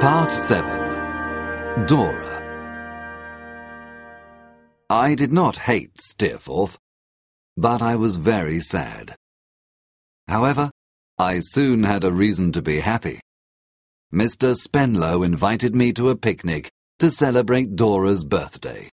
Part 7. Dora. I did not hate Steerforth, but I was very sad. However, I soon had a reason to be happy. Mr. Spenlow invited me to a picnic to celebrate Dora's birthday.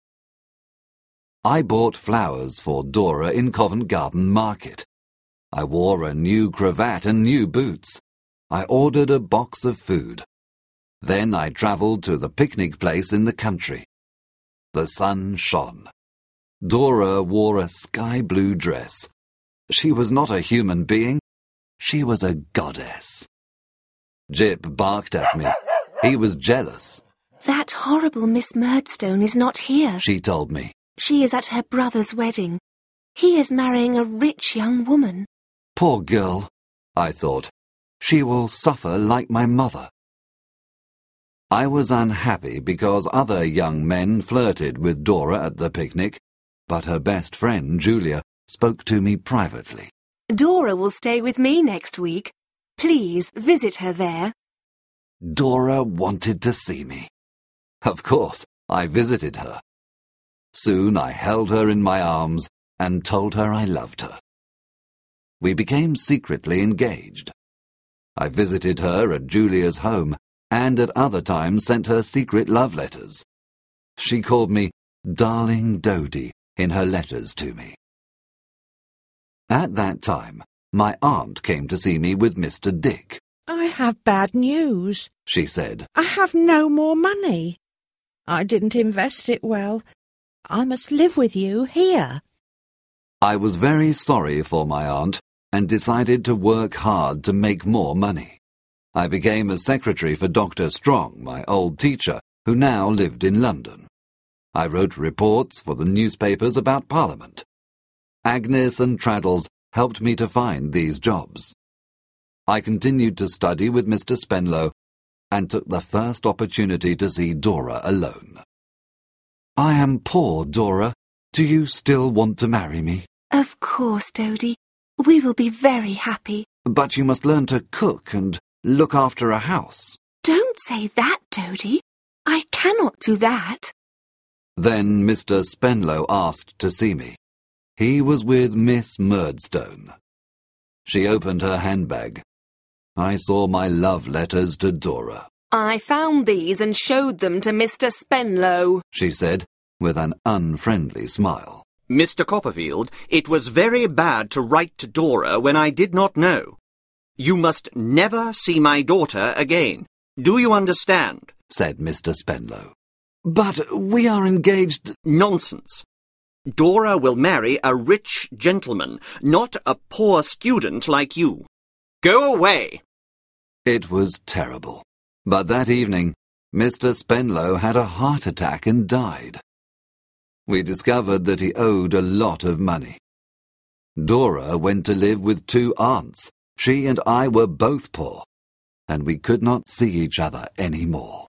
I bought flowers for Dora in Covent Garden Market. I wore a new cravat and new boots. I ordered a box of food. Then I travelled to the picnic place in the country. The sun shone. Dora wore a sky-blue dress. She was not a human being. She was a goddess. Jip barked at me. He was jealous. That horrible Miss Murdstone is not here, She told me. She is at her brother's wedding. He is marrying a rich young woman. Poor girl, I thought. She will suffer like my mother. I was unhappy because other young men flirted with Dora at the picnic, but her best friend, Julia, spoke to me privately. Dora will stay with me next week. Please visit her there. Dora wanted to see me. Of course, I visited her. Soon I held her in my arms and told her I loved her. We became secretly engaged. I visited her at Julia's home and at other times sent her secret love letters. She called me Darling Dodie in her letters to me. At that time, my aunt came to see me with Mr. Dick. I have bad news, She said. I have no more money. I didn't invest it well. I must live with you here. I was very sorry for my aunt and decided to work hard to make more money. I became a secretary for Dr. Strong, my old teacher, who now lived in London. I wrote reports for the newspapers about Parliament. Agnes and Traddles helped me to find these jobs. I continued to study with Mr. Spenlow and took the first opportunity to see Dora alone. I am poor, Dora. Do you still want to marry me? Of course, Dodie. We will be very happy. But you must learn to cook and look after a house. Don't say that, Dodie. I cannot do that. Then Mr. Spenlow asked to see me. He was with Miss Murdstone. She opened her handbag. I saw my love letters to Dora. I found these and showed them to Mr. Spenlow, She said, with an unfriendly smile. Mr. Copperfield, it was very bad to write to Dora when I did not know. You must never see my daughter again. Do you understand? Said Mr. Spenlow. But we are engaged. Nonsense. Dora will marry a rich gentleman, not a poor student like you. Go away. It was terrible. But that evening, Mr. Spenlow had a heart attack and died. We discovered that he owed a lot of money. Dora went to live with 2 aunts. She and I were both poor, and we could not see each other any more.